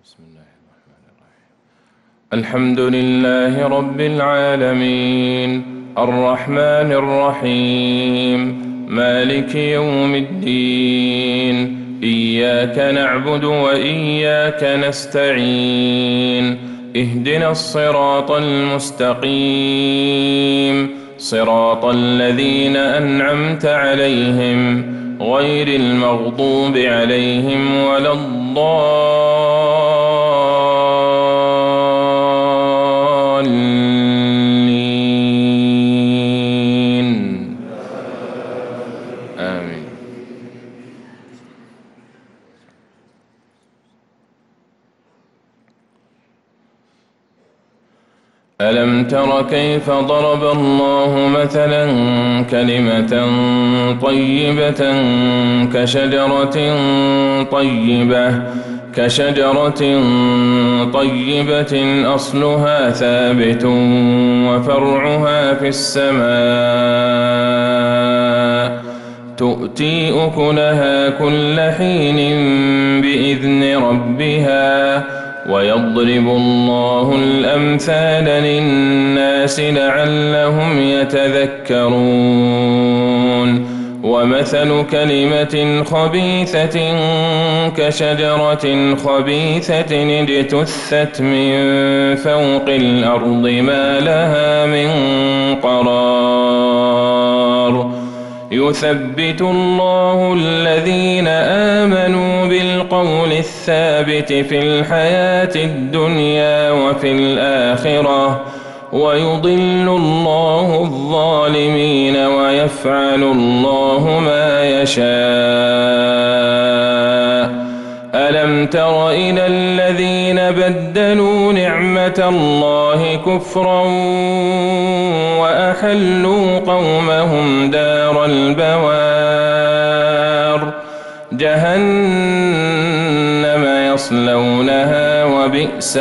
بسم الله الرحمن الرحيم. الحمد لله رب العالمين الرحمن الرحيم مالك يوم الدين إياك نعبد وإياك نستعين اهدنا الصراط المستقيم صراط الذين أنعمت عليهم غير المغضوب عليهم ولا الضالين آمين. ألم تر كيف ضرب الله مثلا كلمة طيبة كشجرة طيبة أصلها ثابت وفرعها في السماء تؤتي أكلها كل حين بإذن ربها ويضرب الله الأمثال للناس لعلهم يتذكرون. ومثل كلمة خبيثة كشجرة خبيثة اجتثت من فوق الأرض ما لها من قرار. يثبت الله الذين آمنوا بالقول الثابت في الحياة الدنيا وفي الآخرة ويضل الله الظالمين ويفعل الله ما يشاء. ألم تر إلى الذين بدلوا نعمة الله كفرا وأحلوا قومهم دار البوار جهنم يصلونها وبئس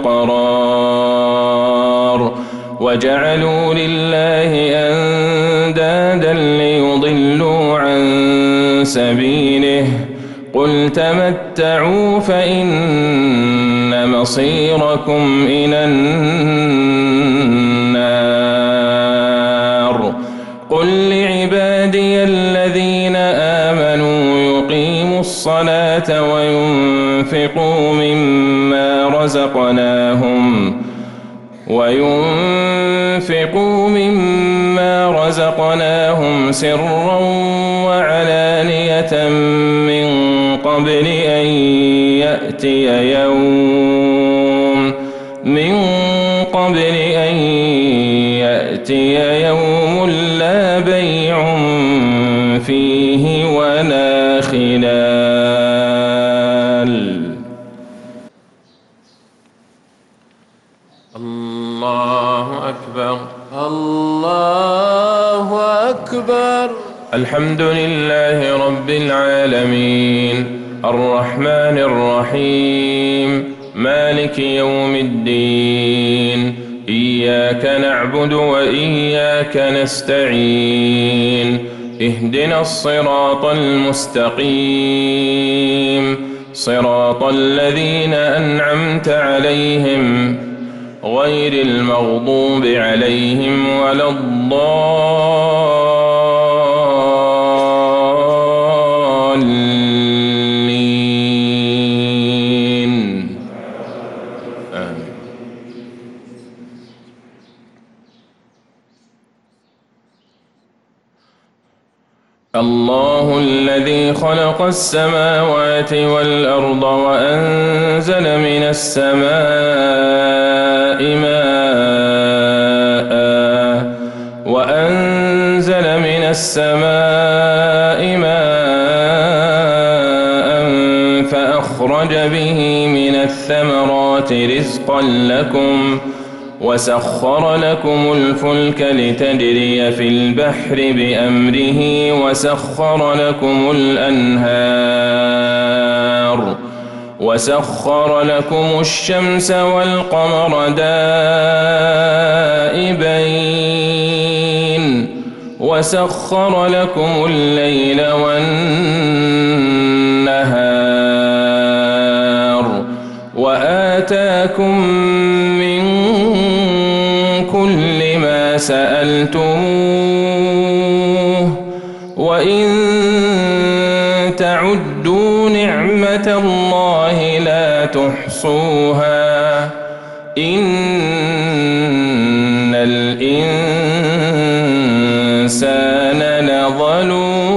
القرار. وجعلوا لله أندادا ليضلوا عن سبيله قل تمتعوا فإن مصيركم إلى النار. قل لعبادي الذين آمنوا يقيموا الصلاة وينفقوا مما رزقناهم سرا وعلانية من قبل أن يأتي يوم لا بيع فيه ولا خلال. الله أكبر الله أكبر. الحمد لله رب العالمين الرحمن الرحيم مالك يوم الدين إياك نعبد وإياك نستعين اهدنا الصراط المستقيم صراط الذين أنعمت عليهم غير المغضوب عليهم ولا الضالين آمين. الله الذي خلق السماوات والأرض وأنزل من السماء ماء فأخرج به من الثمرات رزقا لكم وسخر لكم الفلك لتجري في البحر بأمره وسخر لكم الأنهار وسخر لكم الشمس والقمر دائبين وسخر لكم الليل والنهار آتاكم من كل ما سألتموه وإن تعدوا نعمة الله لا تحصوها إن الإنسان لظلوم